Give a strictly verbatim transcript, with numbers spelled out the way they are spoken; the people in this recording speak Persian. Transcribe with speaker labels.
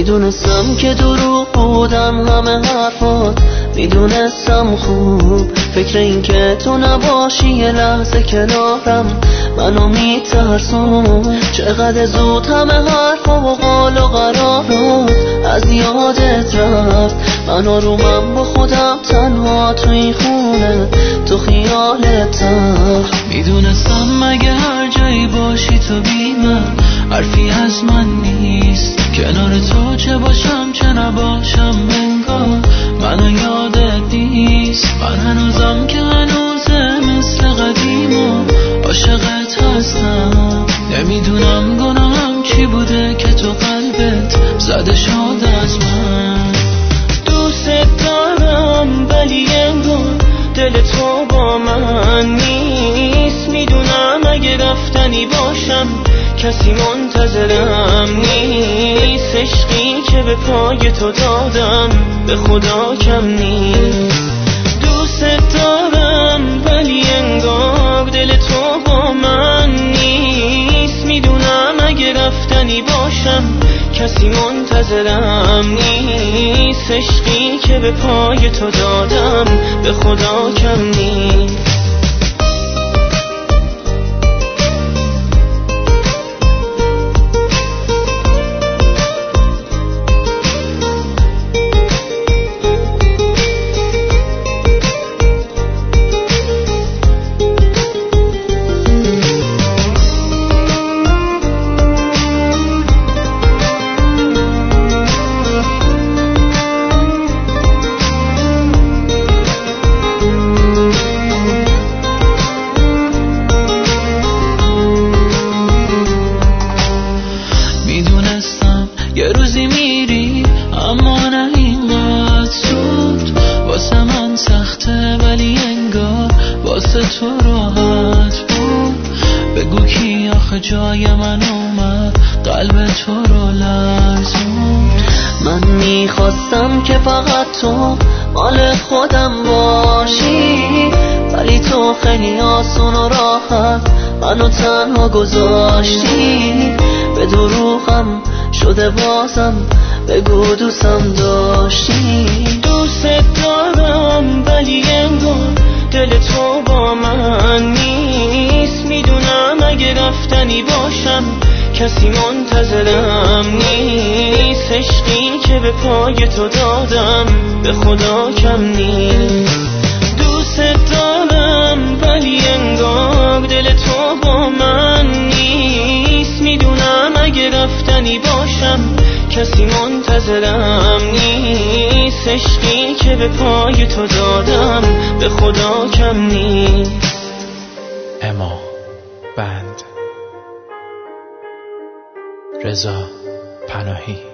Speaker 1: میدونستم که دروغ بودم همه حرفات، میدونستم خوب فکر این که تو نباشی یه لحظه کنارم منو میترسون. چقدر زود همه حرفا و قال و قرارات از یادت رفت، من آرومم با خودم تنها تو این خونه تو خیالتم.
Speaker 2: میدونستم مگه هر جایی باشی تو بی من حرفی از من نیست، کنار تو چه باشم چه نباشم انگار منو یادت نیست. من هنوزم که هنوزه مثل قدیم و عاشقت هستم، نمیدونم گناهم چی بوده که تو قلبت زده شد از من.
Speaker 1: دوست دارم ولی انگار دل تو با من نیست، میدونم اگه رفتنی باشم کسی منتظرم نیست. عشقی که به پای تو دادم به خدا کم نیست. دوست دارم ولی انگار دل تو با من نیست، میدونم اگه رفتنی باشم کسی منتظرم نیست. عشقی که به پای تو دادم به خدا کم نیست.
Speaker 2: یه روزی میری اما نه اینقدر زود، واسه من سخته ولی انگار واسه تو راحت بود. بگو کی آخه جای من اومد قلب تو رو لرزون.
Speaker 1: من میخواستم که فقط تو مال خودم باشی، ولی تو خیلی آسون و راحت منو تنها گذاشتی. به دروغم شده بازم بگو دوستم داشتی. دوست دارم ولی انگار دل تو با من نیست، میدونم اگه رفتنی باشم کسی منتظرم نیست. عشقی که به پای تو دادم به خدا کم نیست. دوست دارم ولی انگار دل تو با من نیست، میدونم اگه رفتنی باشم کسی منتظرم نیست. عشقی که به پای تو دادم به خدا کم نیست.
Speaker 3: اما بند رضا پناهی.